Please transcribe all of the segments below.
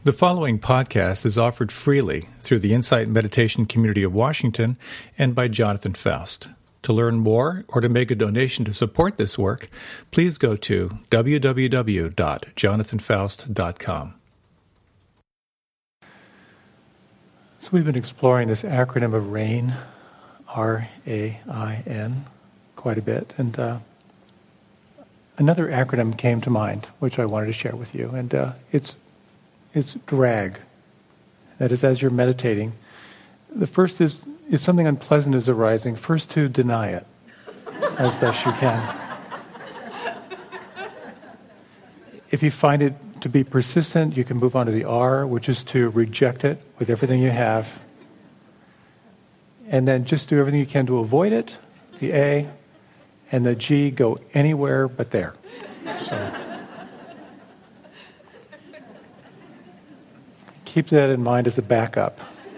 The following podcast is offered freely through the Insight Meditation Community of Washington and by Jonathan Faust. To learn more or to make a donation to support this work, please go to www.jonathanfaust.com. So we've been exploring this acronym of RAIN, R-A-I-N, quite a bit. And another acronym came to mind, which I wanted to share with you. And it's drag. That is, as you're meditating, the first is, if something unpleasant is arising, first to deny it as best you can. If you find it to be persistent, you can move on to the R, which is to reject it with everything you have. And then just do everything you can to avoid it, the A, and the G, go anywhere but there. So keep that in mind as a backup.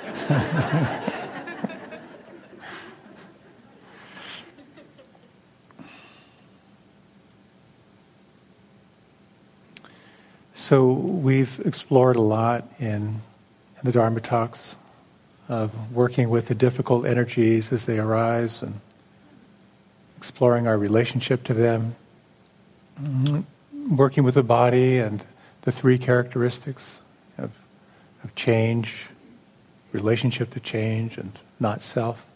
So we've explored a lot in the Dharma talks of working with the difficult energies as they arise and exploring our relationship to them, working with the body and the three characteristics of change, relationship to change, and not self.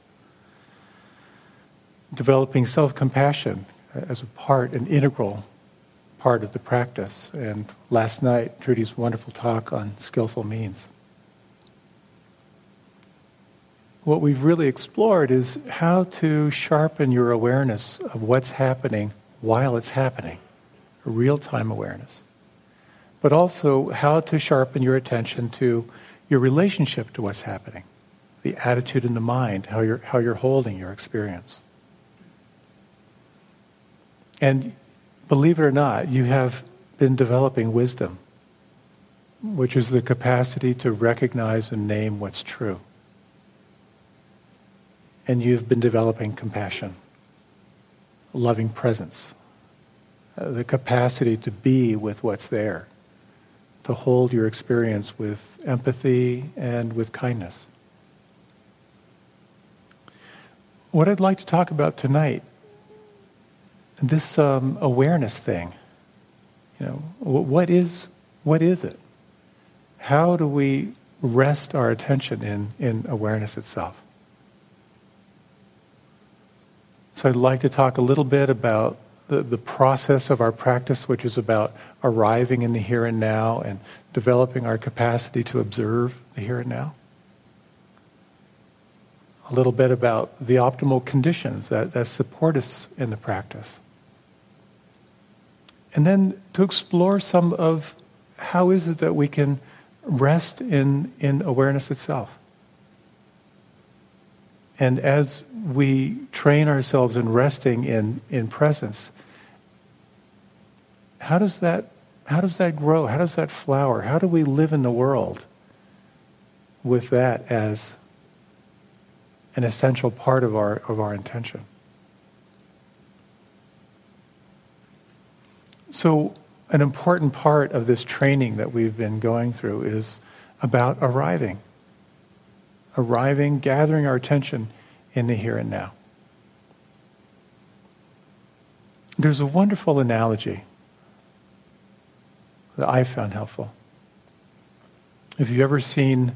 Developing self-compassion as an integral part of the practice. And last night, Trudy's wonderful talk on skillful means. What we've really explored is how to sharpen your awareness of what's happening while it's happening, a real-time awareness. But also how to sharpen your attention to your relationship to what's happening, the attitude in the mind, how you're holding your experience. And believe it or not, you have been developing wisdom, which is the capacity to recognize and name what's true. And you've been developing compassion, loving presence, the capacity to be with what's there, to hold your experience with empathy and with kindness. What I'd like to talk about tonight, this awareness thing, what is it? How do we rest our attention in awareness itself? So I'd like to talk a little bit about the process of our practice, which is about arriving in the here and now and developing our capacity to observe the here and now. A little bit about the optimal conditions that support us in the practice. And then to explore some of how is it that we can rest in awareness itself. And as we train ourselves in resting in presence, how does that grow? How does that flower? How do we live in the world with that as an essential part of our intention? So an important part of this training that we've been going through is about arriving, gathering our attention in the here and now. There's a wonderful analogy that I found helpful. If you've ever seen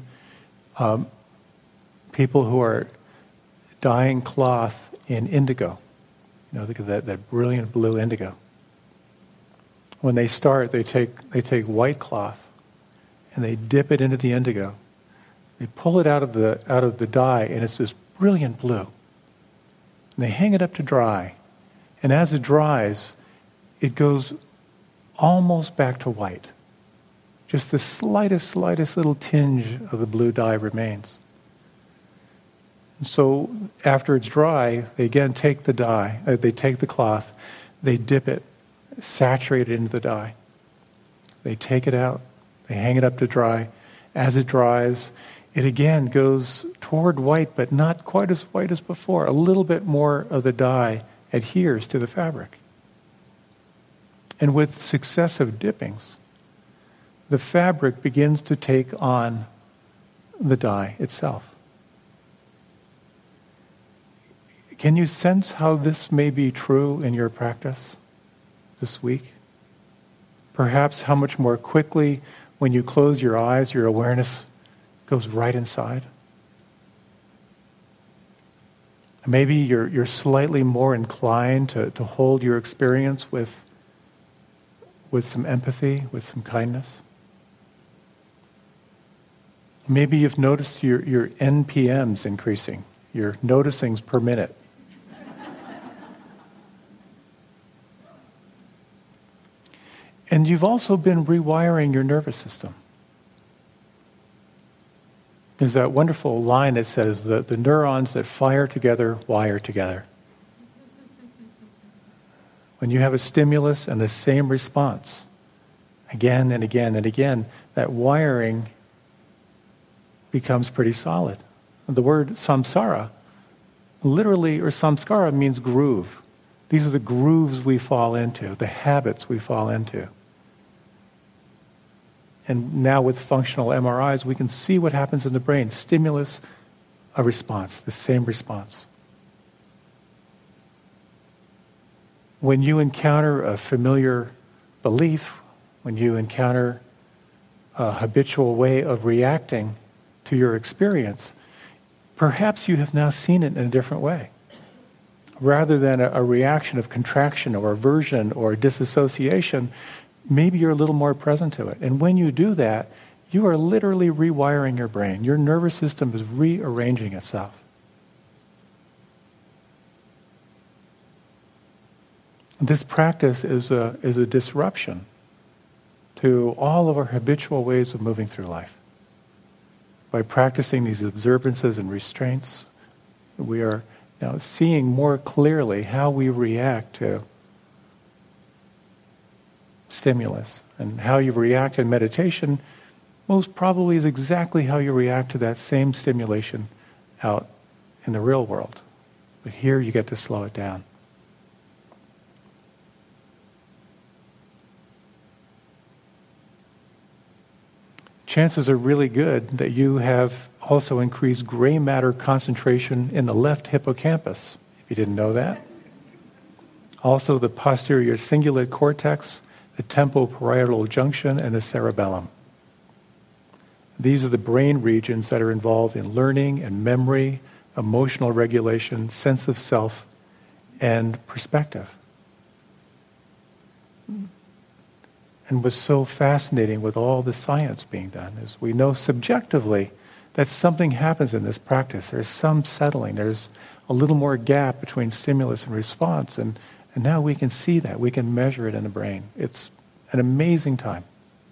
people who are dyeing cloth in indigo, look at that brilliant blue indigo. When they start, they take white cloth and they dip it into the indigo. They pull it out of the dye, and it's this brilliant blue. And they hang it up to dry, and as it dries, it goes almost back to white. Just the slightest little tinge of the blue dye remains. And so after it's dry, they again take the dye, they take the cloth, they dip it, saturate it into the dye. They take it out, they hang it up to dry. As it dries, it again goes toward white, but not quite as white as before. A little bit more of the dye adheres to the fabric. And with successive dippings, the fabric begins to take on the dye itself. Can you sense how this may be true in your practice this week? Perhaps how much more quickly, when you close your eyes, your awareness goes right inside. Maybe you're slightly more inclined to hold your experience with some empathy, with some kindness. Maybe you've noticed your NPMs increasing, your noticings per minute. And you've also been rewiring your nervous system. There's that wonderful line that says that the neurons that fire together wire together. When you have a stimulus and the same response, again and again and again, that wiring becomes pretty solid. The word samsara, literally, or samskara, means groove. These are the grooves we fall into, the habits we fall into. And now with functional MRIs, we can see what happens in the brain. Stimulus, a response, the same response. When you encounter a familiar belief, when you encounter a habitual way of reacting to your experience, perhaps you have now seen it in a different way. Rather than a reaction of contraction or aversion or disassociation, maybe you're a little more present to it. And when you do that, you are literally rewiring your brain. Your nervous system is rearranging itself. This practice is a disruption to all of our habitual ways of moving through life. By practicing these observances and restraints, we are now seeing more clearly how we react to stimulus. And how you react in meditation most probably is exactly how you react to that same stimulation out in the real world. But here you get to slow it down. Chances are really good that you have also increased gray matter concentration in the left hippocampus, if you didn't know that. Also the posterior cingulate cortex, the tempoparietal junction, and the cerebellum. These are the brain regions that are involved in learning and memory, emotional regulation, sense of self, and perspective. And what's so fascinating with all the science being done is we know subjectively that something happens in this practice. There's some settling. There's a little more gap between stimulus and response, and now we can see that. We can measure it in the brain. It's an amazing time.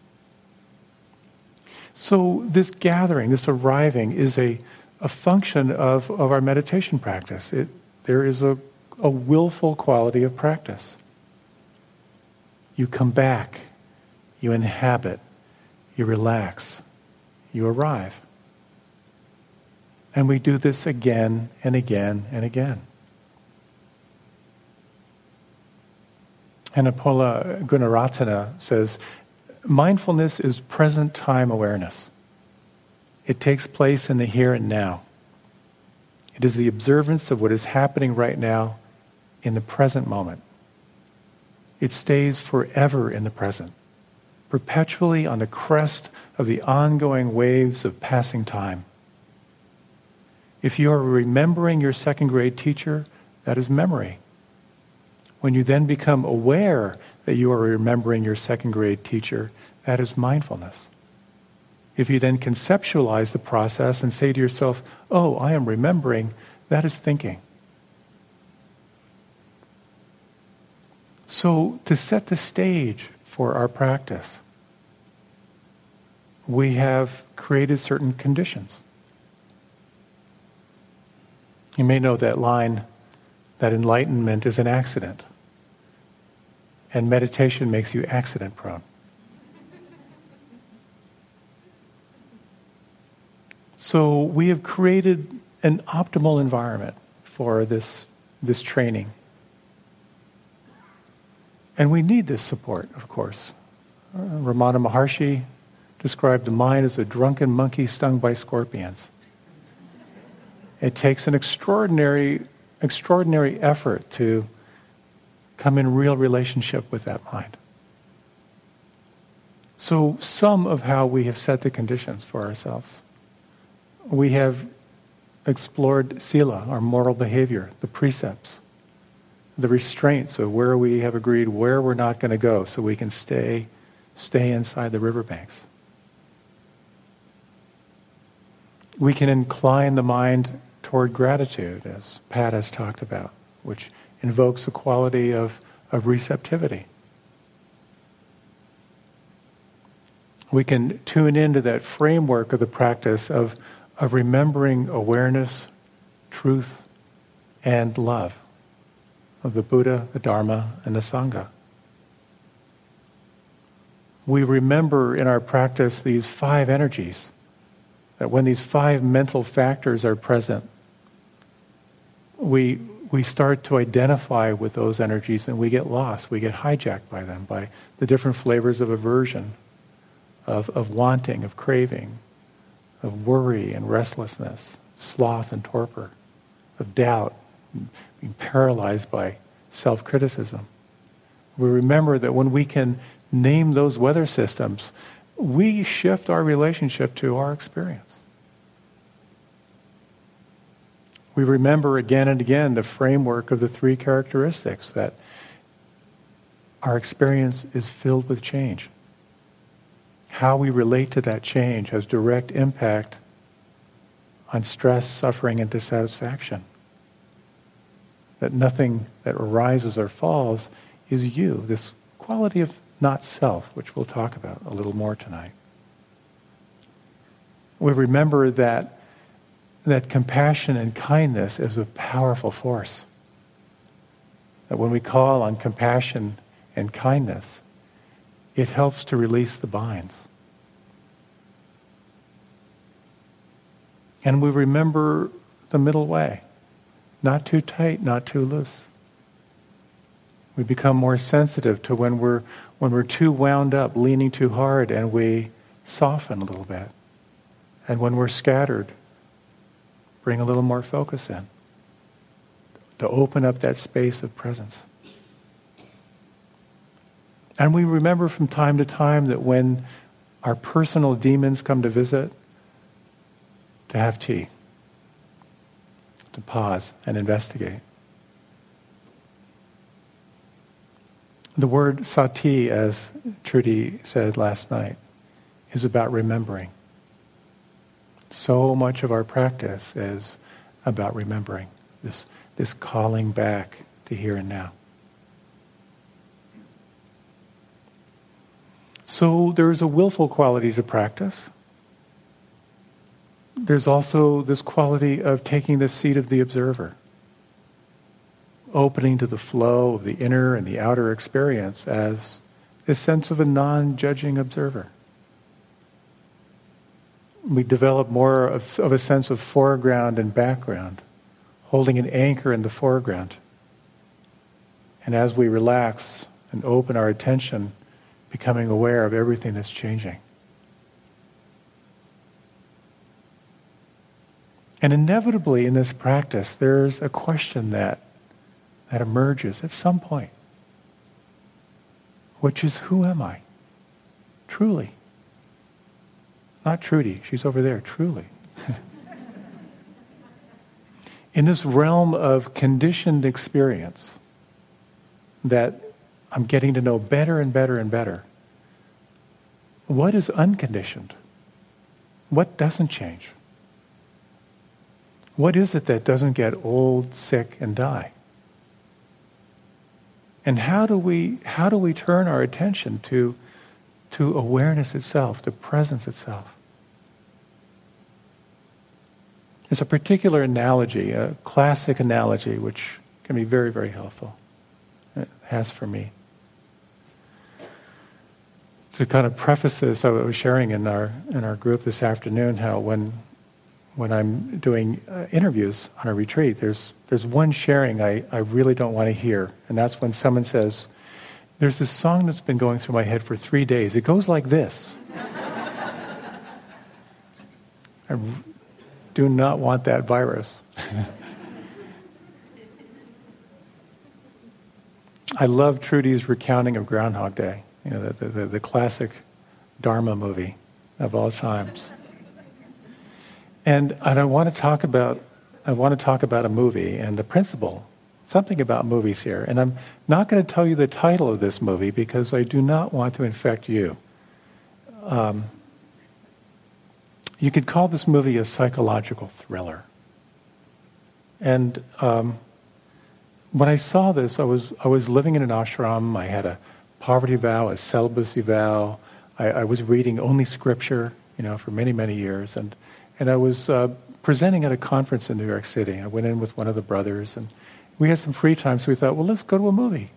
So this gathering, this arriving, is a function of our meditation practice. There is a willful quality of practice. You come back, you inhabit, you relax, you arrive. And we do this again and again and again. Annapurna Gunaratana says, mindfulness is present time awareness. It takes place in the here and now. It is the observance of what is happening right now in the present moment. It stays forever in the present, perpetually on the crest of the ongoing waves of passing time. If you are remembering your second grade teacher, that is memory. When you then become aware that you are remembering your second grade teacher, that is mindfulness. If you then conceptualize the process and say to yourself, oh, I am remembering, that is thinking. So to set the stage for our practice, we have created certain conditions. You may know that line, that enlightenment is an accident, and meditation makes you accident prone. So we have created an optimal environment for this training. And we need this support, of course. Ramana Maharshi described the mind as a drunken monkey stung by scorpions. It takes an extraordinary effort to come in real relationship with that mind. So some of how we have set the conditions for ourselves. We have explored sila, our moral behavior, the precepts, the restraints of where we have agreed where we're not going to go so we can stay inside the riverbanks. We can incline the mind toward gratitude, as Pat has talked about, which invokes a quality of receptivity. We can tune into that framework of the practice of remembering awareness, truth, and love of the Buddha, the Dharma, and the Sangha. We remember in our practice these 5 energies, that when these 5 mental factors are present, we start to identify with those energies and we get lost, we get hijacked by them, by the different flavors of aversion, of wanting, of craving, of worry and restlessness, sloth and torpor, of doubt, being paralyzed by self-criticism. We remember that when we can name those weather systems, we shift our relationship to our experience. We remember again and again the framework of the 3 characteristics, that our experience is filled with change. How we relate to that change has direct impact on stress, suffering, and dissatisfaction. That nothing that arises or falls is you, this quality of not self, which we'll talk about a little more tonight. We remember that compassion and kindness is a powerful force. That when we call on compassion and kindness, it helps to release the binds. And we remember the middle way. Not too tight, not too loose. We become more sensitive to when we're too wound up, leaning too hard, and we soften a little bit. And when we're scattered, bring a little more focus in to open up that space of presence. And we remember from time to time that when our personal demons come to visit, to have tea, to pause and investigate. The word sati, as Trudy said last night, is about remembering. So much of our practice is about remembering, this calling back to here and now. So there's a willful quality to practice. There's also this quality of taking the seat of the observer, opening to the flow of the inner and the outer experience as a sense of a non-judging observer. We develop more of a sense of foreground and background, holding an anchor in the foreground. And as we relax and open our attention, becoming aware of everything that's changing. And inevitably in this practice, there's a question that emerges at some point, which is, who am I? Truly. Not Trudy, she's over there, truly. In this realm of conditioned experience that I'm getting to know better and better and better, what is unconditioned? What doesn't change? What is it that doesn't get old, sick, and die? And how do we turn our attention to awareness itself, to presence itself? There's a particular analogy, a classic analogy, which can be very, very helpful. It has for me. To kind of preface this, I was sharing in our group this afternoon how when I'm doing interviews on a retreat, there's one sharing I really don't want to hear, and that's when someone says, "There's this song that's been going through my head for 3 days. It goes like this." I do not want that virus. I love Trudy's recounting of Groundhog Day, the classic Dharma movie of all times. And I want to talk about a movie and the principle, something about movies here. And I'm not going to tell you the title of this movie because I do not want to infect you. You could call this movie a psychological thriller. And when I saw this, I was living in an ashram. I had a poverty vow, a celibacy vow. I was reading only scripture, for many, many years. And I was presenting at a conference in New York City. I went in with one of the brothers, and we had some free time, so we thought, well, let's go to a movie.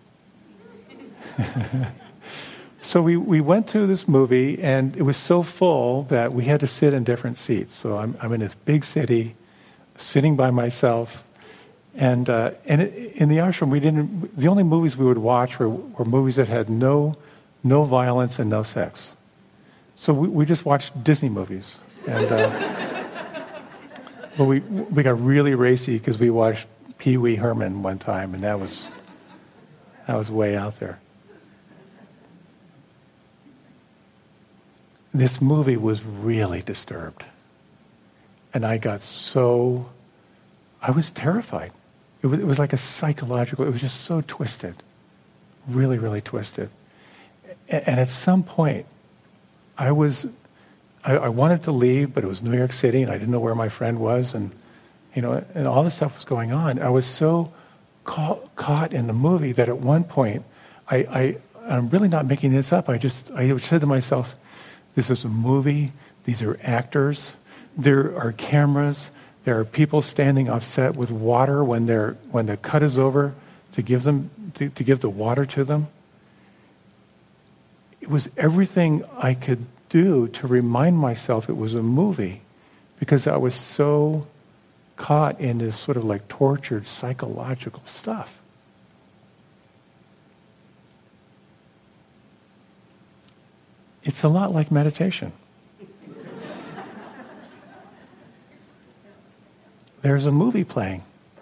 So we went to this movie, and it was so full that we had to sit in different seats. So I'm in this big city, sitting by myself, and in the ashram, the only movies we would watch were movies that had no violence and no sex. So we just watched Disney movies, and but we got really racy because we watched Pee Wee Herman one time, and that was way out there. This movie was really disturbed. And I was terrified. It was like a psychological, it was just so twisted. Really, really twisted. And at some point, I wanted to leave, but it was New York City, and I didn't know where my friend was, and and all this stuff was going on. I was so caught in the movie that at one point, I'm really not making this up. I said to myself, this is a movie. These are actors. There are cameras. There are people standing off set with water when the cut is over to give the water to them. It was everything I could do to remind myself it was a movie, because I was so caught in this sort of like tortured psychological stuff. It's a lot like meditation. There's a movie playing.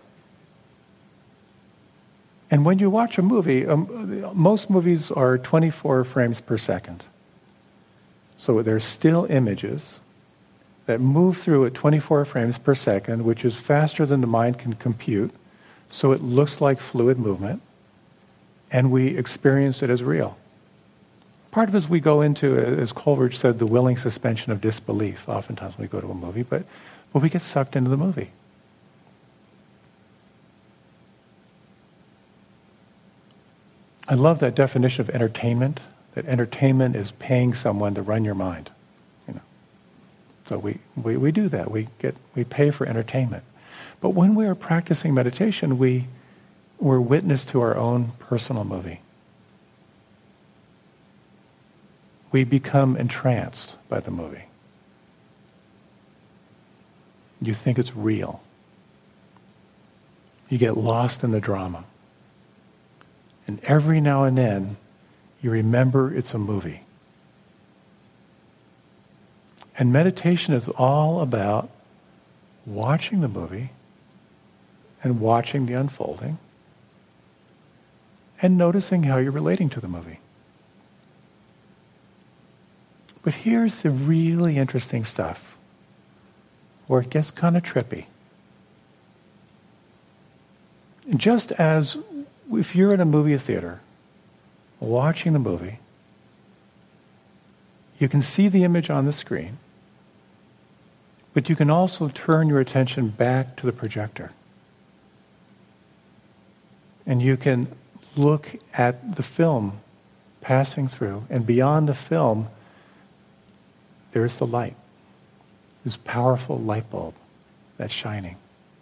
And when you watch a movie, most movies are 24 frames per second. So there's still images that move through at 24 frames per second, which is faster than the mind can compute. So it looks like fluid movement, and we experience it as real. Part of it is we go into, as Coleridge said, the willing suspension of disbelief. Oftentimes we go to a movie, but we get sucked into the movie. I love that definition of entertainment, that entertainment is paying someone to run your mind. So we do that. We pay for entertainment. But when we are practicing meditation, we're witness to our own personal movie. We become entranced by the movie. You think it's real. You get lost in the drama. And every now and then, you remember it's a movie. And meditation is all about watching the movie and watching the unfolding and noticing how you're relating to the movie. But here's the really interesting stuff where it gets kind of trippy. Just as if you're in a movie theater watching the movie, you can see the image on the screen, but you can also turn your attention back to the projector. And you can look at the film passing through, and beyond the film, there's the light, this powerful light bulb that's shining.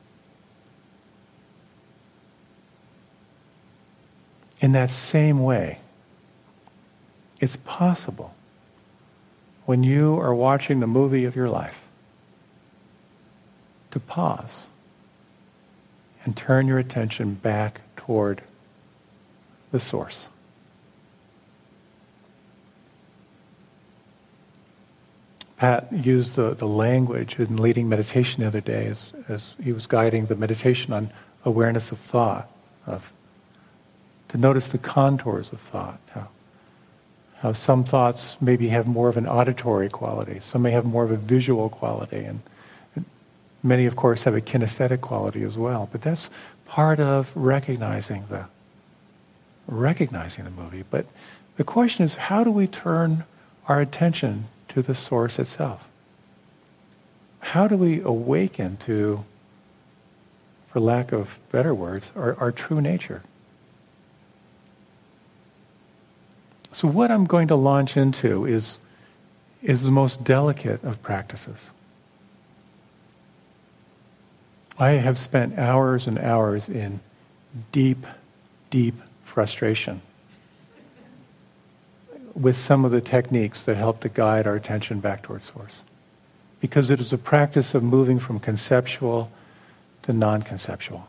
In that same way, it's possible when you are watching the movie of your life to pause and turn your attention back toward the source. Pat used the language in leading meditation the other day as he was guiding the meditation on awareness of thought, to notice the contours of thought, how some thoughts maybe have more of an auditory quality, some may have more of a visual quality, and many, of course, have a kinesthetic quality as well. But that's part of recognizing the movie. But the question is, how do we turn our attention to the source itself? How do we awaken to, for lack of better words, our true nature? So what I'm going to launch into is the most delicate of practices. I have spent hours and hours in deep, deep frustration with some of the techniques that help to guide our attention back towards source. Because it is a practice of moving from conceptual to non-conceptual.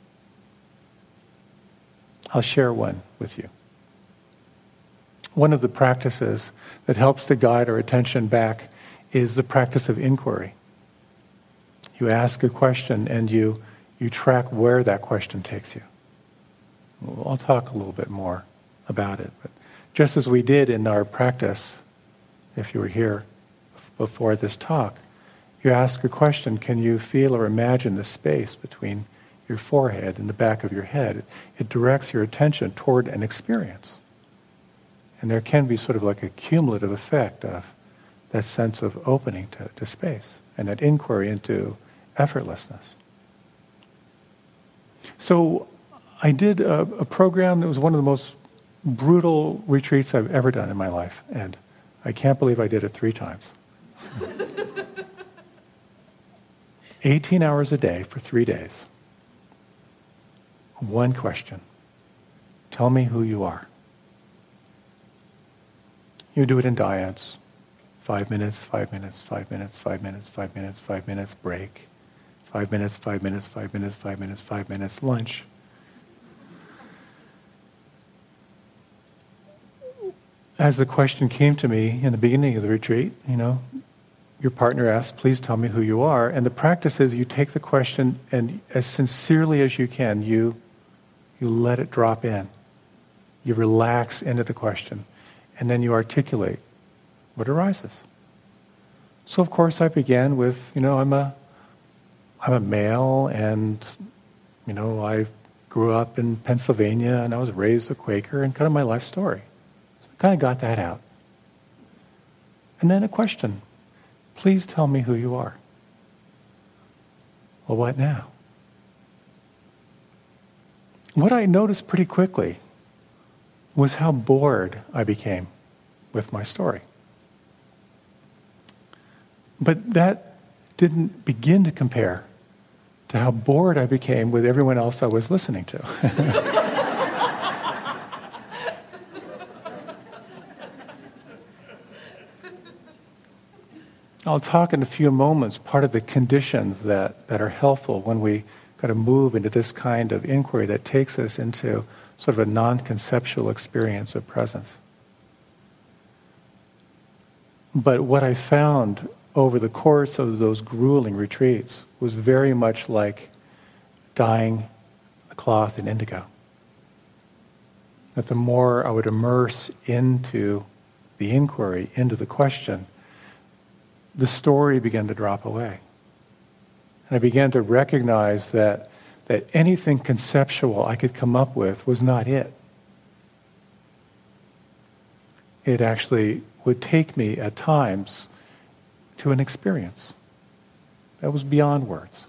I'll share one with you. One of the practices that helps to guide our attention back is the practice of inquiry. You ask a question and you track where that question takes you. I'll talk a little bit more about it. But just as we did in our practice, if you were here before this talk, you ask a question, can you feel or imagine the space between your forehead and the back of your head? It directs your attention toward an experience. And there can be sort of like a cumulative effect of that sense of opening to space and that inquiry into effortlessness. So I did a program that was one of the most brutal retreats I've ever done in my life. And I can't believe I did it 3 times. 18 hours a day for 3 days. One question. Tell me who you are. You do it in dyads. 5 minutes, 5 minutes, 5 minutes, 5 minutes, 5 minutes, 5 minutes, break. 5 minutes, 5 minutes, 5 minutes, 5 minutes, 5 minutes, lunch. As the question came to me in the beginning of the retreat, your partner asked, please tell me who you are. And the practice is you take the question and as sincerely as you can, you let it drop in. You relax into the question. And then you articulate what arises. So of course I began with, I'm a male and, I grew up in Pennsylvania and I was raised a Quaker and kind of my life story. So I kind of got that out. And then a question. Please tell me who you are. Well, what now? What I noticed pretty quickly was how bored I became with my story. But that didn't begin to compare to how bored I became with everyone else I was listening to. I'll talk in a few moments part of the conditions that are helpful when we kind of move into this kind of inquiry that takes us into sort of a non-conceptual experience of presence. But what I found over the course of those grueling retreats was very much like dyeing the cloth in indigo. That the more I would immerse into the inquiry, into the question, the story began to drop away. And I began to recognize that anything conceptual I could come up with was not it. It actually would take me at times to an experience that was beyond words.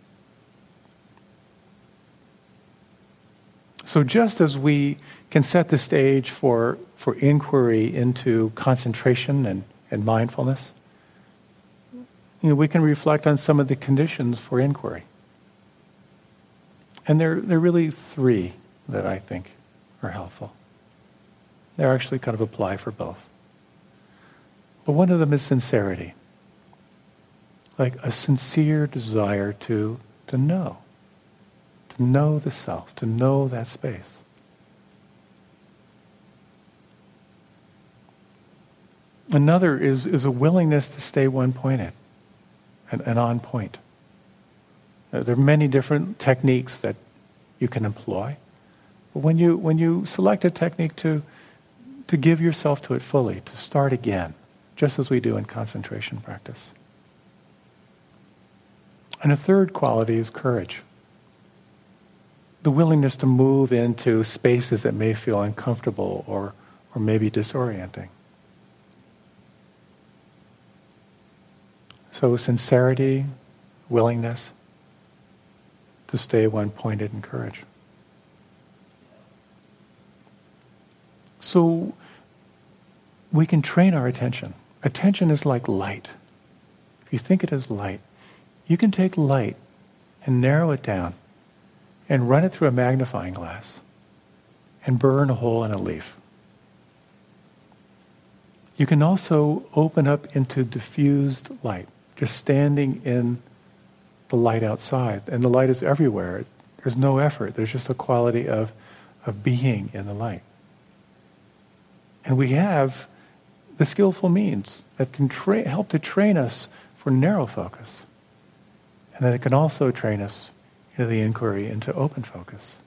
So just as we can set the stage for inquiry into concentration and mindfulness, we can reflect on some of the conditions for inquiry. And there are really 3 that I think are helpful. They actually kind of apply for both. But one of them is sincerity. Like a sincere desire to know the self, to know that space. Another is a willingness to stay one-pointed and on point. There are many different techniques that you can employ. But when you select a technique to give yourself to it fully, to start again, just as we do in concentration practice. And a third quality is courage. The willingness to move into spaces that may feel uncomfortable or maybe disorienting. So sincerity, willingness to stay one-pointed, and courage. So we can train our attention. Attention is like light. If you think it as light, you can take light and narrow it down and run it through a magnifying glass and burn a hole in a leaf. You can also open up into diffused light, just standing in the light outside. And the light is everywhere. There's no effort. There's just a quality of being in the light. And we have the skillful means that can help to train us for narrow focus. And that it can also train us into the inquiry into open focus.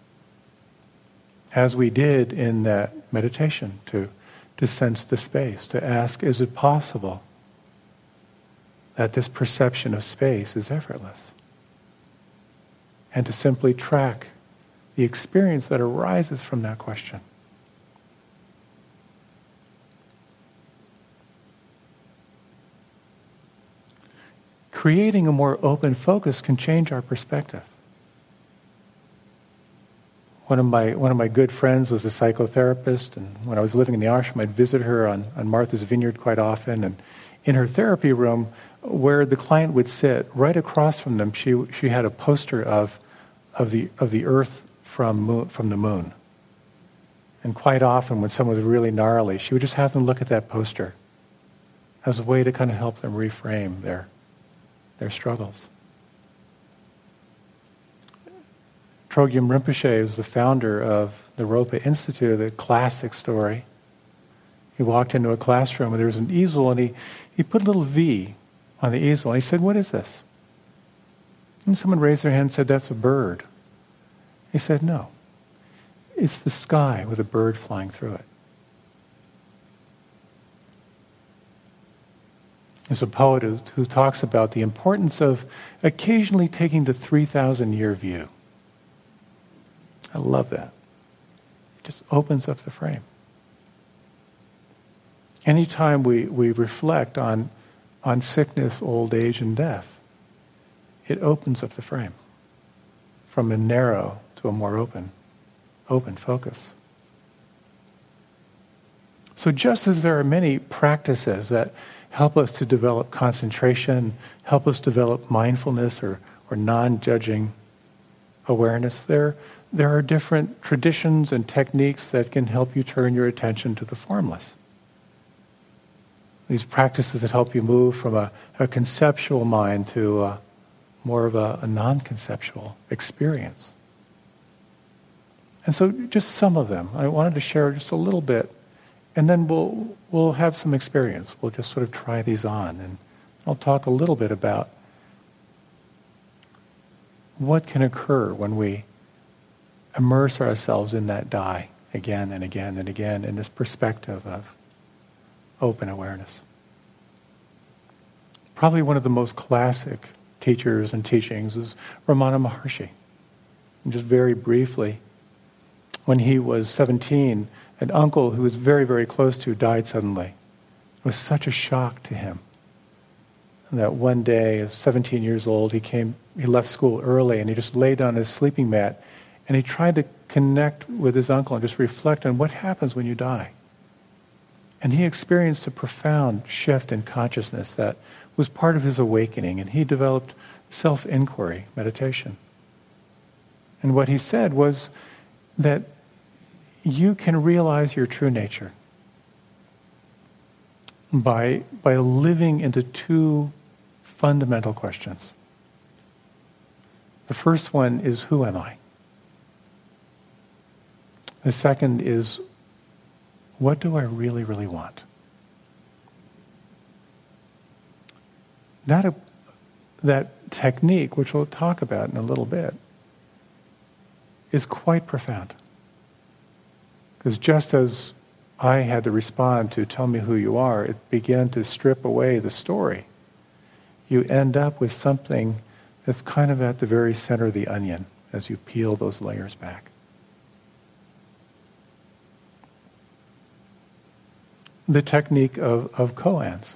As we did in that meditation, to sense the space, to ask, is it possible that this perception of space is effortless? And to simply track the experience that arises from that question. Creating a more open focus can change our perspective. One of my good friends was a psychotherapist, and when I was living in the ashram, I'd visit her on Martha's Vineyard quite often. And in her therapy room, where the client would sit, right across from them, she had a poster of the Earth from the moon. And quite often, when someone was really gnarly, she would just have them look at that poster as a way to kind of help them reframe their struggles. Trogyam Rinpoche was the founder of the Ropa Institute, the classic story. He walked into a classroom and there was an easel, and he put a little V on the easel. And he said, "What is this?" And someone raised their hand and said, "That's a bird." He said, "No. It's the sky with a bird flying through it." There's a poet who talks about the importance of occasionally taking the 3,000-year view. I love that. It just opens up the frame. Anytime we reflect on sickness, old age, and death, it opens up the frame from a narrow to a more open focus. So just as there are many practices that help us to develop concentration, help us develop mindfulness or non-judging awareness, there are different traditions and techniques that can help you turn your attention to the formless. These practices that help you move from a conceptual mind to more of a non-conceptual experience. And so just some of them. I wanted to share just a little bit, and then we'll have some experience. We'll just sort of try these on, and I'll talk a little bit about what can occur when we immerse ourselves in that die again and again and again in this perspective of open awareness. Probably one of the most classic teachers and teachings is Ramana Maharshi. And just very briefly, when he was 17, an uncle who was very, very close to died suddenly. It was such a shock to him. And that one day, at 17 years old, he left school early and he just laid on his sleeping mat and he tried to connect with his uncle and just reflect on what happens when you die. And he experienced a profound shift in consciousness that was part of his awakening, and he developed self-inquiry meditation. And what he said was that you can realize your true nature by living into two fundamental questions. The first one is, who am I? The second is, what do I really, really want? that technique, which we'll talk about in a little bit, is quite profound. Because just as I had to respond to "tell me who you are," it began to strip away the story. You end up with something that's kind of at the very center of the onion as you peel those layers back. The technique of koans.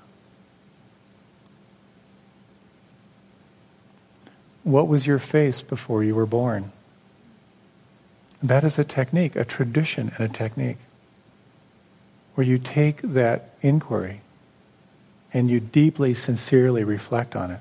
What was your face before you were born? That is a technique, a tradition and a technique, where you take that inquiry and you deeply, sincerely reflect on it.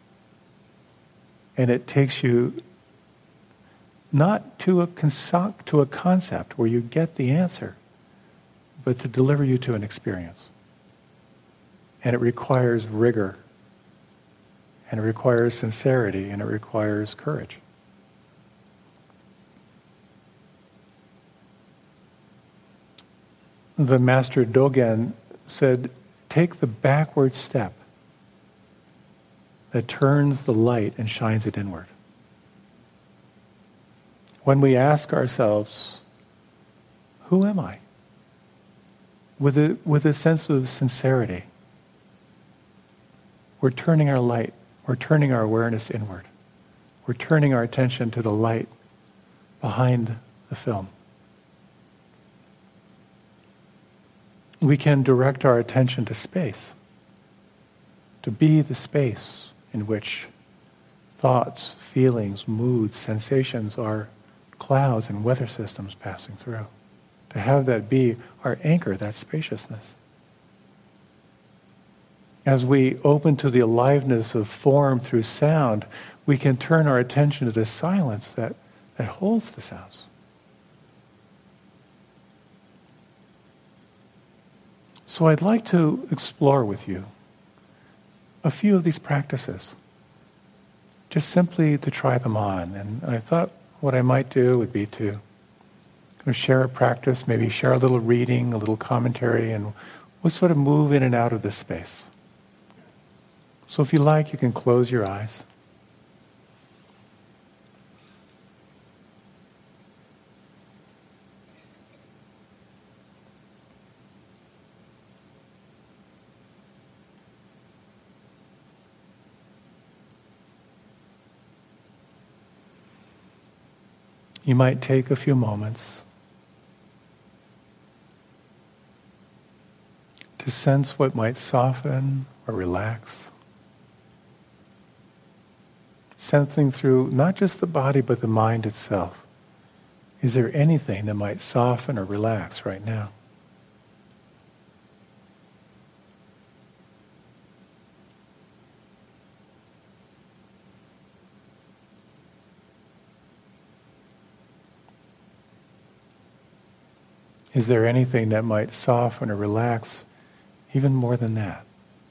And it takes you not to a concept where you get the answer, but to deliver you to an experience. And it requires rigor, and it requires sincerity, and it requires courage. The master Dogen said, take the backward step that turns the light and shines it inward. When we ask ourselves, who am I? With a sense of sincerity, we're turning our light, we're turning our awareness inward. We're turning our attention to the light behind the film. We can direct our attention to space, to be the space in which thoughts, feelings, moods, sensations are clouds and weather systems passing through. To have that be our anchor, that spaciousness. As we open to the aliveness of form through sound, we can turn our attention to the silence that holds the sounds. So I'd like to explore with you a few of these practices, just simply to try them on. And I thought what I might do would be to share a practice, maybe share a little reading, a little commentary, and we'll sort of move in and out of this space. So if you like, you can close your eyes. You might take a few moments to sense what might soften or relax. Sensing through not just the body but the mind itself. Is there anything that might soften or relax right now? Is there anything that might soften or relax even more than that?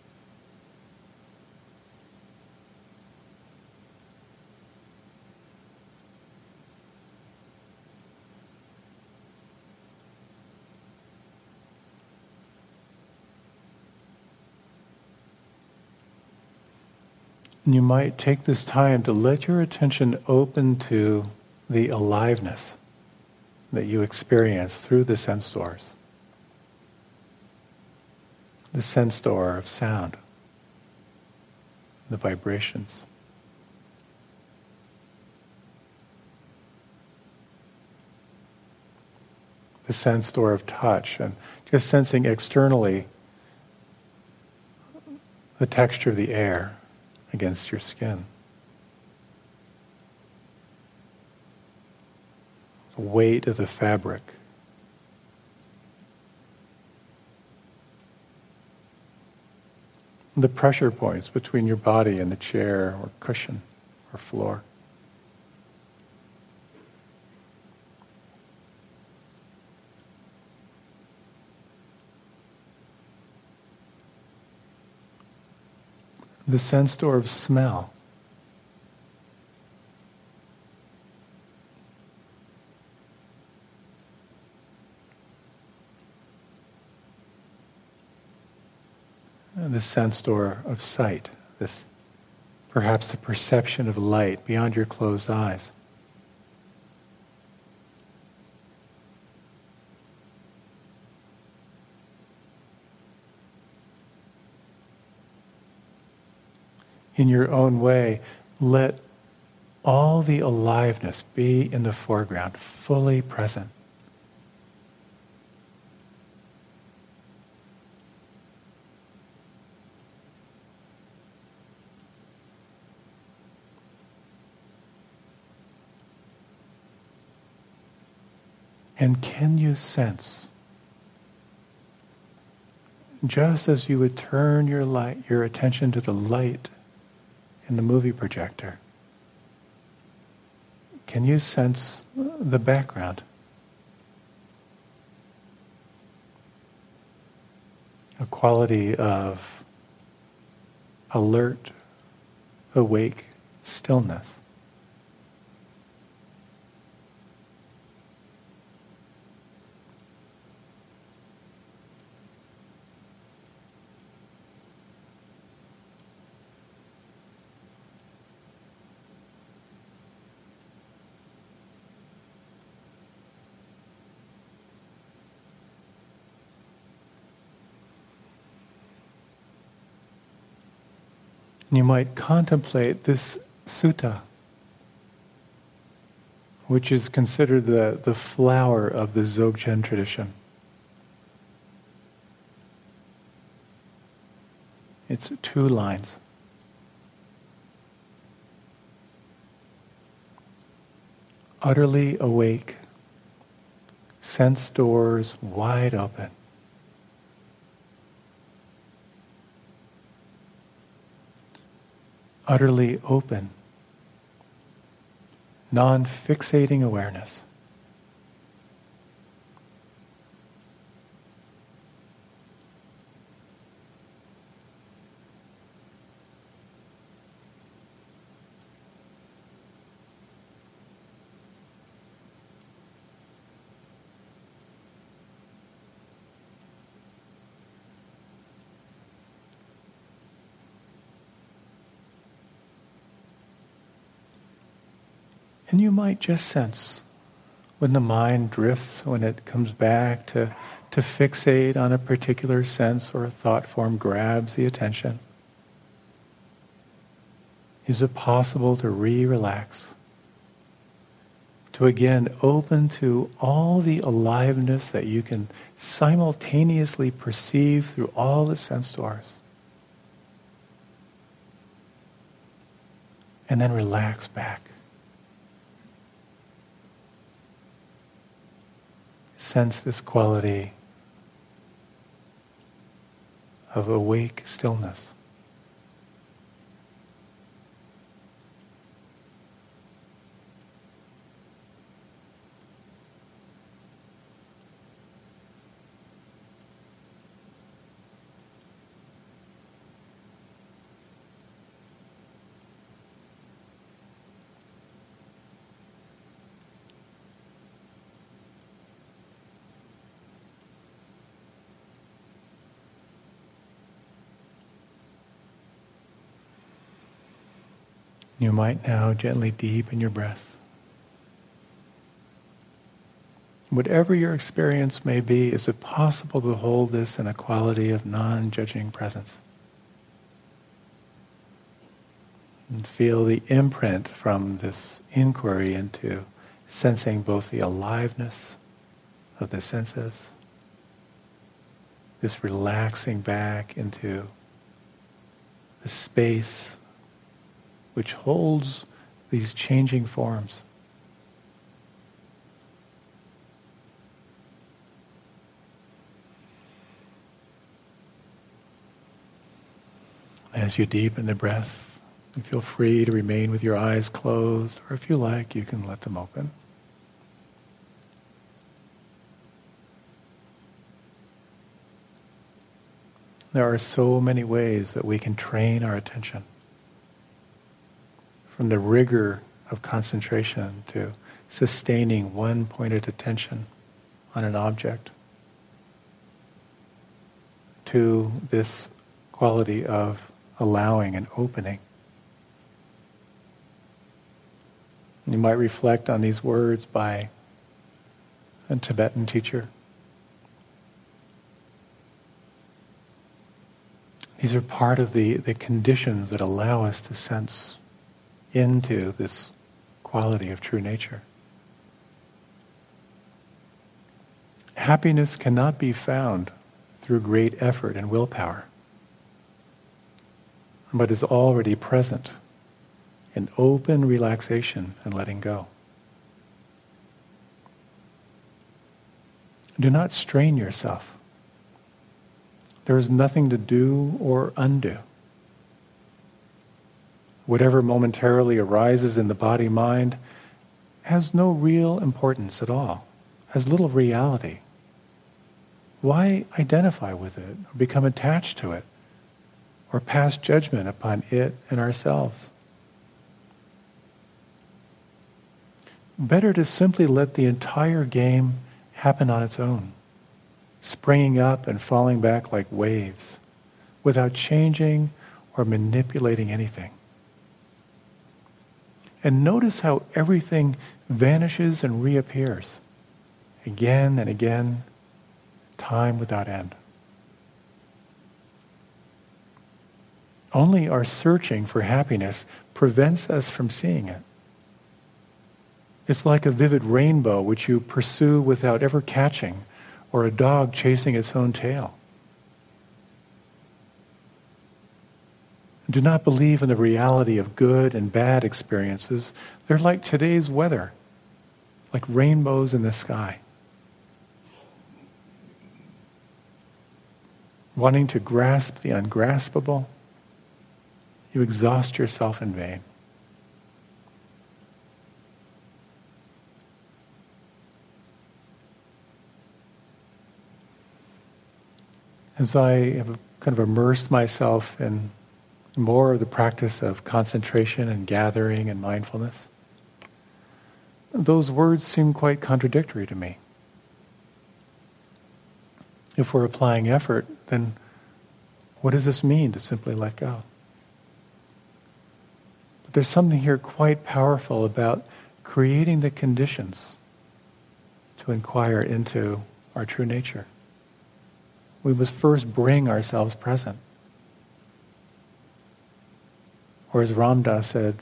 And you might take this time to let your attention open to the aliveness that you experience through the sense doors. The sense door of sound, the vibrations. The sense door of touch, and just sensing externally the texture of the air against your skin. The weight of the fabric. The pressure points between your body and the chair or cushion or floor. The sense door of smell. And the sense door of sight, this perhaps the perception of light beyond your closed eyes. In your own way, let all the aliveness be in the foreground, fully present. And can you sense, just as you would turn your attention to the light in the movie projector, can you sense the background? A quality of alert, awake stillness. You might contemplate this sutta, which is considered the flower of the Dzogchen tradition. It's 2 lines. Utterly awake, sense doors wide open. Utterly open, non-fixating awareness. And you might just sense when the mind drifts, when it comes back to fixate on a particular sense or a thought form grabs the attention. Is it possible to relax? To again open to all the aliveness that you can simultaneously perceive through all the sense doors. And then relax back. Sense this quality of awake stillness. You might now gently deepen your breath. Whatever your experience may be, is it possible to hold this in a quality of non-judging presence? And feel the imprint from this inquiry into sensing both the aliveness of the senses, this relaxing back into the space which holds these changing forms. As you deepen the breath, you feel free to remain with your eyes closed, or if you like, you can let them open. There are so many ways that we can train our attention. From the rigor of concentration to sustaining one pointed attention on an object, to this quality of allowing and opening You might reflect on these words by a Tibetan teacher. These are part of the conditions that allow us to sense into this quality of true nature. Happiness cannot be found through great effort and willpower, but is already present in open relaxation and letting go. Do not strain yourself. There is nothing to do or undo. Whatever momentarily arises in the body-mind has no real importance at all, has little reality. Why identify with it, or become attached to it, or pass judgment upon it and ourselves? Better to simply let the entire game happen on its own, springing up and falling back like waves, without changing or manipulating anything. And notice how everything vanishes and reappears, again and again, time without end. Only our searching for happiness prevents us from seeing it. It's like a vivid rainbow which you pursue without ever catching, or a dog chasing its own tail. Do not believe in the reality of good and bad experiences. They're like today's weather, like rainbows in the sky. Wanting to grasp the ungraspable, you exhaust yourself in vain. As I have kind of immersed myself in more of the practice of concentration and gathering and mindfulness, those words seem quite contradictory to me. If we're applying effort, then what does this mean to simply let go? But there's something here quite powerful about creating the conditions to inquire into our true nature. We must first bring ourselves present. Or as Ram Dass said,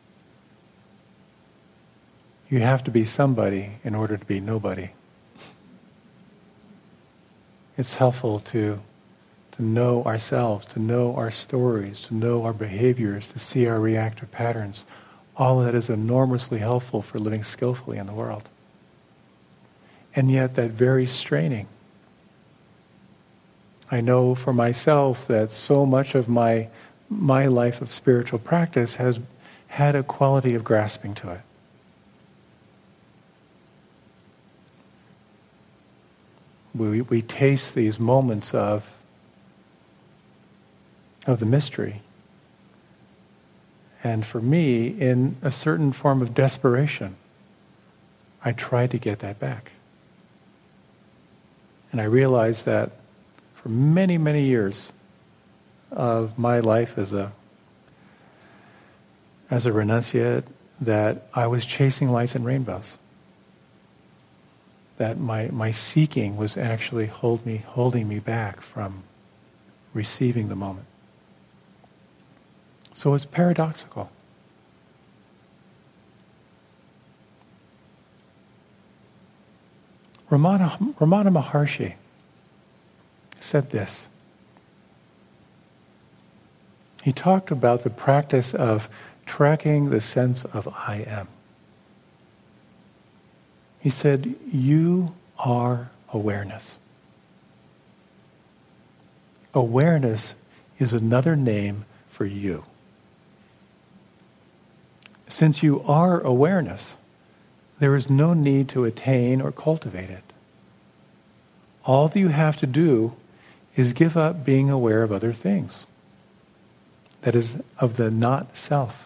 you have to be somebody in order to be nobody. It's helpful to know ourselves, to know our stories, to know our behaviors, to see our reactive patterns. All of that is enormously helpful for living skillfully in the world. And yet that very straining. I know for myself that so much of my life of spiritual practice has had a quality of grasping to it. We taste these moments of the mystery. And for me, in a certain form of desperation, I try to get that back. And I realized that for many, many years of my life as a renunciate, that I was chasing lights and rainbows. That my seeking was actually holding me back from receiving the moment. So it's paradoxical. Ramana Maharshi said this. He talked about the practice of tracking the sense of I am. He said, you are awareness. Awareness is another name for you. Since you are awareness, there is no need to attain or cultivate it. All that you have to do is give up being aware of other things. That is, of the not self.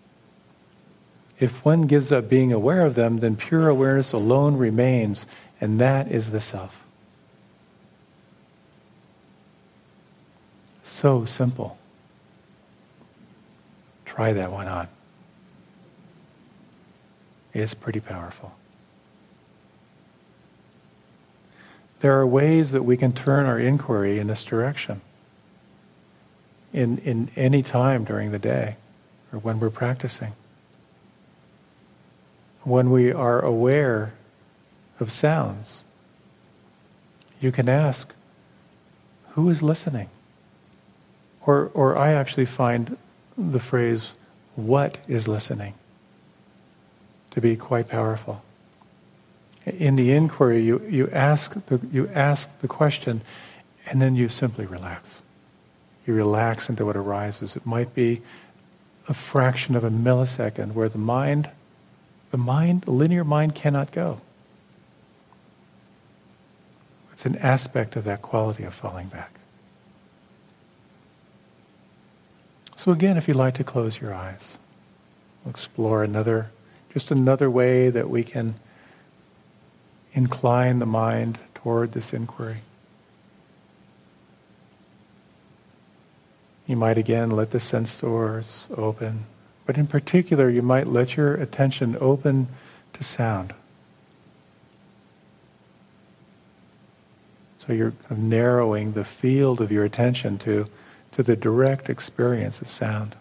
If one gives up being aware of them, then pure awareness alone remains, and that is the self. So simple. Try that one on. is pretty powerful. There are ways that we can turn our inquiry in this direction in any time during the day or when we're practicing. When we are aware of sounds, you can ask, who is listening? Or I actually find the phrase, what is listening, to be quite powerful. In the inquiry, you ask the question, and then you simply relax. You relax into what arises. It might be a fraction of a millisecond where the linear mind cannot go. It's an aspect of that quality of falling back. So again, if you'd like to close your eyes, we'll explore another way that we can incline the mind toward this inquiry. You might again let the sense doors open, but in particular you might let your attention open to sound. So you're kind of narrowing the field of your attention to the direct experience of sound.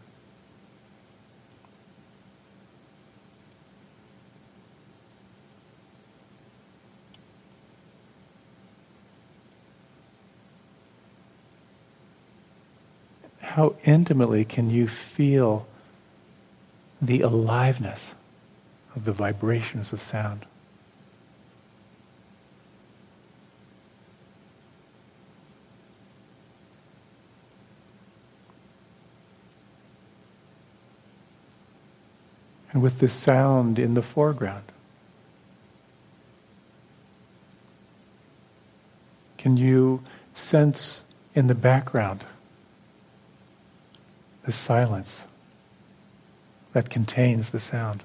How intimately can you feel the aliveness of the vibrations of sound? And with the sound in the foreground, can you sense in the background the silence that contains the sound?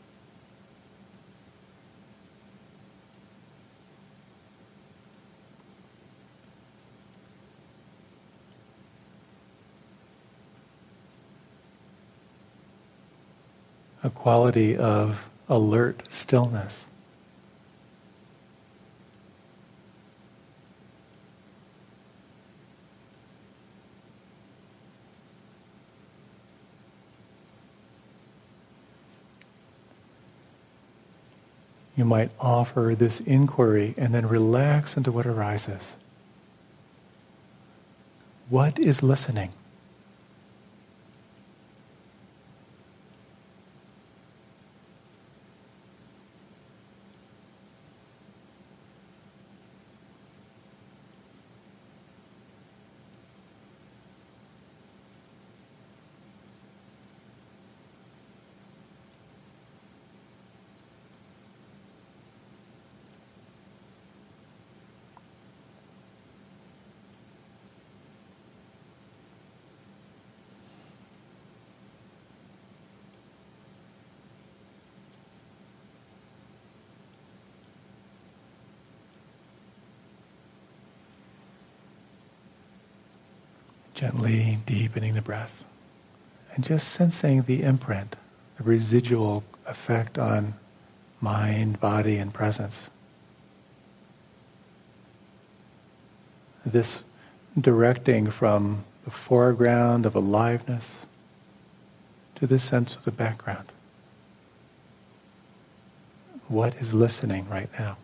A quality of alert stillness. You might offer this inquiry and then relax into what arises. What is listening? Gently deepening the breath and just sensing the imprint, the residual effect on mind, body, and presence. This directing from the foreground of aliveness to the sense of the background. What is listening right now?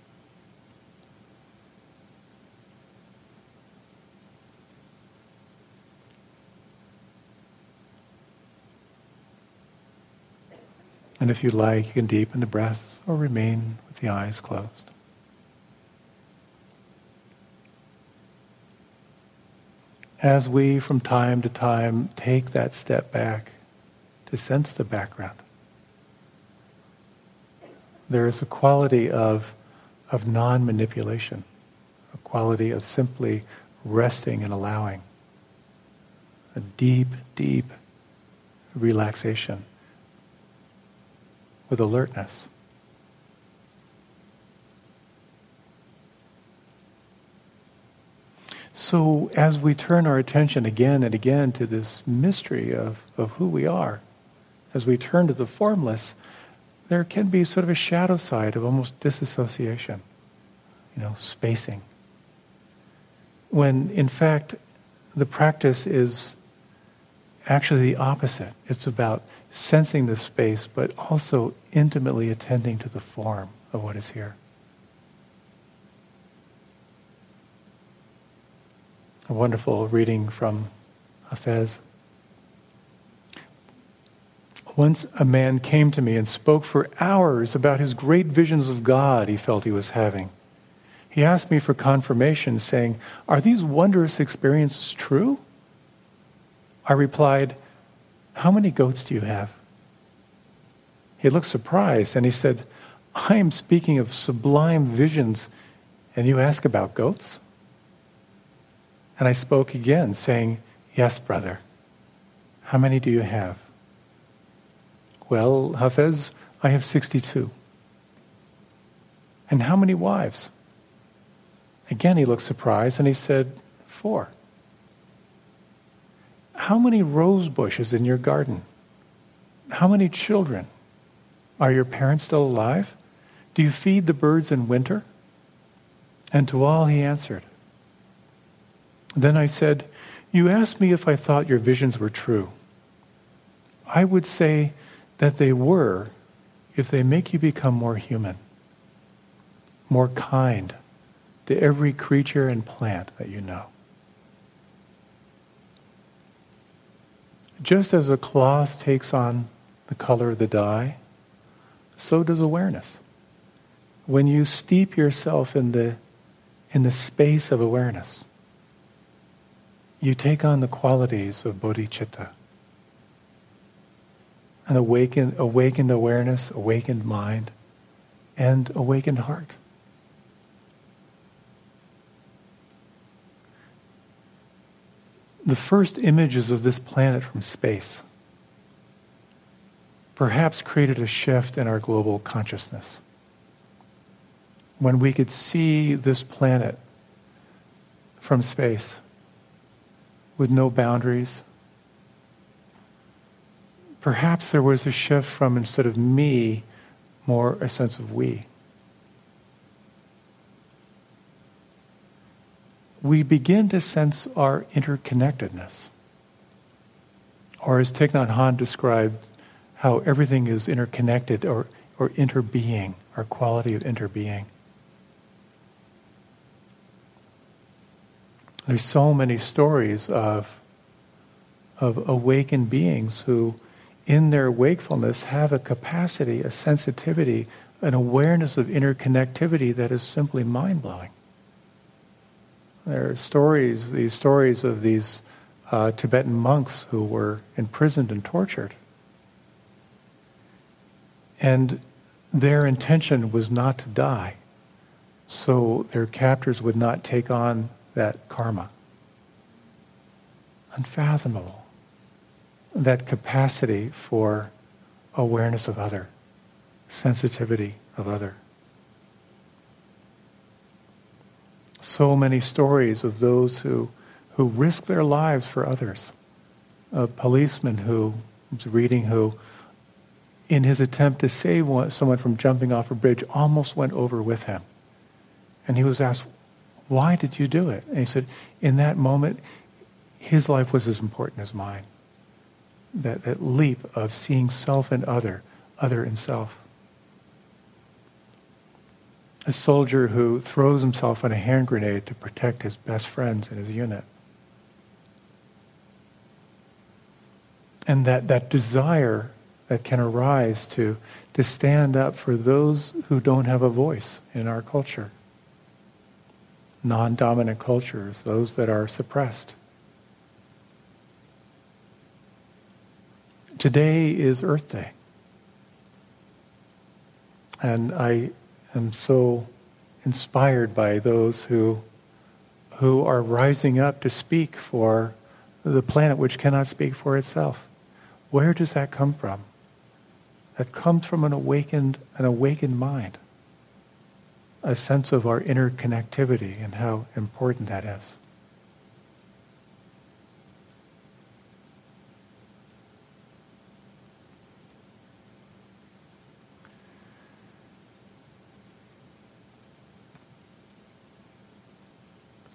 And if you like, you can deepen the breath or remain with the eyes closed. As we, from time to time, take that step back to sense the background, there is a quality of non-manipulation, a quality of simply resting and allowing, a deep, deep relaxation with alertness. So as we turn our attention again and again to this mystery of who we are, as we turn to the formless, there can be sort of a shadow side of almost disassociation, spacing. When in fact, the practice is actually the opposite. It's about sensing the space, but also intimately attending to the form of what is here. A wonderful reading from Hafez. Once a man came to me and spoke for hours about his great visions of God he felt he was having. He asked me for confirmation, saying, "Are these wondrous experiences true?" I replied, "How many goats do you have?" He looked surprised and he said, "I am speaking of sublime visions, and you ask about goats?" And I spoke again, saying, "Yes, brother. How many do you have?" "Well, Hafez, I have 62. "And how many wives?" Again he looked surprised and he said, 4. "How many rose bushes in your garden? How many children? Are your parents still alive? Do you feed the birds in winter?" And to all he answered. Then I said, "You asked me if I thought your visions were true. I would say that they were if they make you become more human, more kind to every creature and plant that you know. Just as a cloth takes on the color of the dye, so does awareness. When you steep yourself in the space of awareness, you take on the qualities of bodhicitta. An awakened awareness, awakened mind, and awakened heart. The first images of this planet from space perhaps created a shift in our global consciousness. When we could see this planet from space with no boundaries, perhaps there was a shift from, instead of me, more a sense of we. We begin to sense our interconnectedness. Or as Thich Nhat Hanh described, how everything is interconnected or interbeing, our quality of interbeing. There's so many stories of awakened beings who, in their wakefulness, have a capacity, a sensitivity, an awareness of interconnectivity that is simply mind-blowing. There are these stories of these Tibetan monks who were imprisoned and tortured. And their intention was not to die, so their captors would not take on that karma. Unfathomable. That capacity for awareness of other, sensitivity of other. So many stories of those who risk their lives for others. A policeman who was reading who, in his attempt to save someone from jumping off a bridge, almost went over with him. And he was asked, "Why did you do it?" And he said, in that moment, his life was as important as mine. That leap of seeing self and other in self. A soldier who throws himself on a hand grenade to protect his best friends in his unit. And that desire that can arise to stand up for those who don't have a voice in our culture. Non-dominant cultures, those that are suppressed. Today is Earth Day. And I am so inspired by those who are rising up to speak for the planet which cannot speak for itself. Where does that come from? That comes from an awakened mind. A sense of our interconnectivity and how important that is.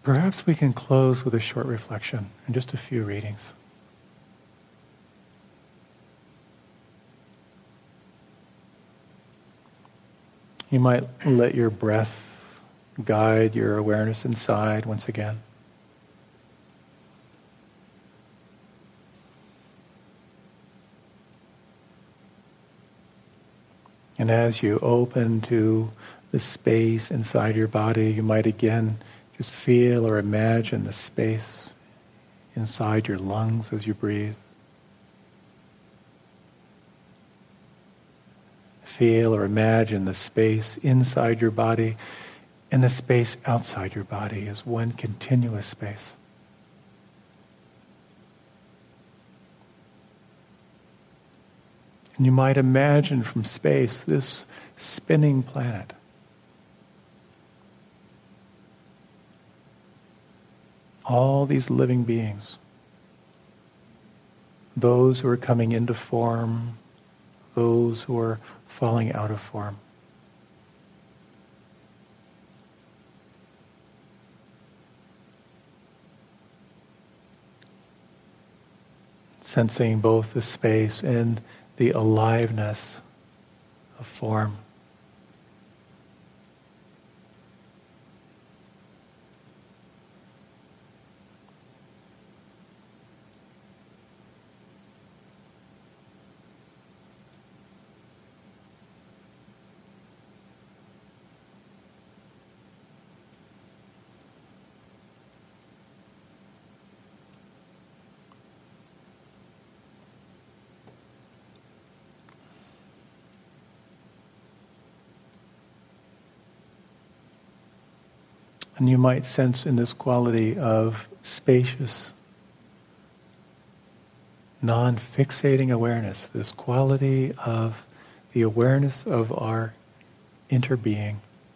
Perhaps we can close with a short reflection and just a few readings. You might let your breath guide your awareness inside once again. And as you open to the space inside your body, you might again just feel or imagine the space inside your lungs as you breathe. Feel or imagine the space inside your body and the space outside your body as one continuous space. And you might imagine from space this spinning planet. All these living beings, those who are coming into form, those who are falling out of form. Sensing both the space and the aliveness of form. And you might sense in this quality of spacious, non-fixating awareness, this quality of the awareness of our interbeing.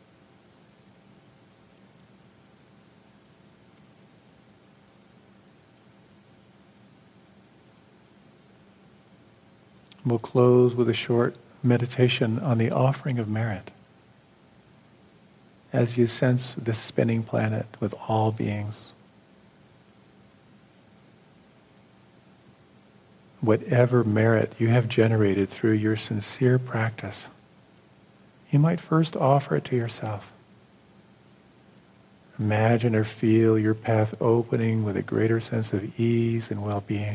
We'll close with a short meditation on the offering of merit. As you sense this spinning planet with all beings, whatever merit you have generated through your sincere practice, you might first offer it to yourself. Imagine or feel your path opening with a greater sense of ease and well-being.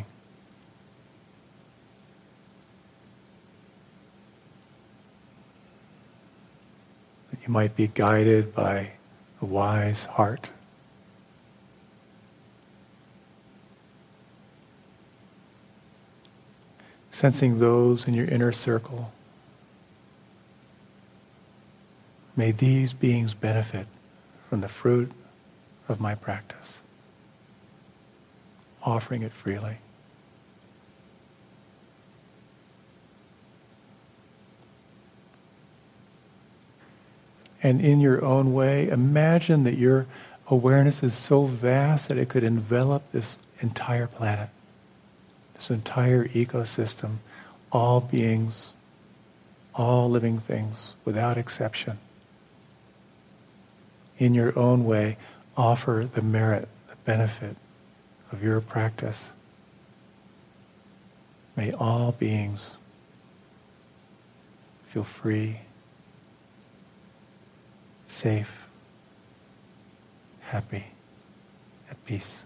You might be guided by a wise heart. Sensing those in your inner circle. May these beings benefit from the fruit of my practice. Offering it freely. And in your own way, imagine that your awareness is so vast that it could envelop this entire planet, this entire ecosystem, all beings, all living things, without exception. In your own way, offer the merit, the benefit of your practice. May all beings feel free, safe, happy, at peace.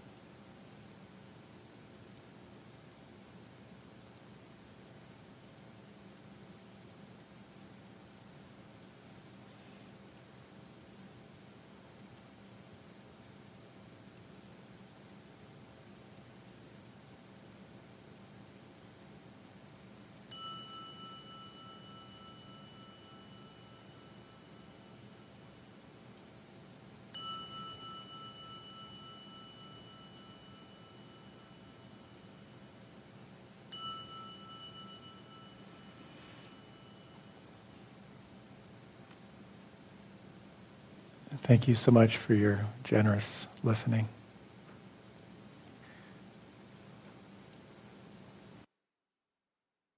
Thank you so much for your generous listening.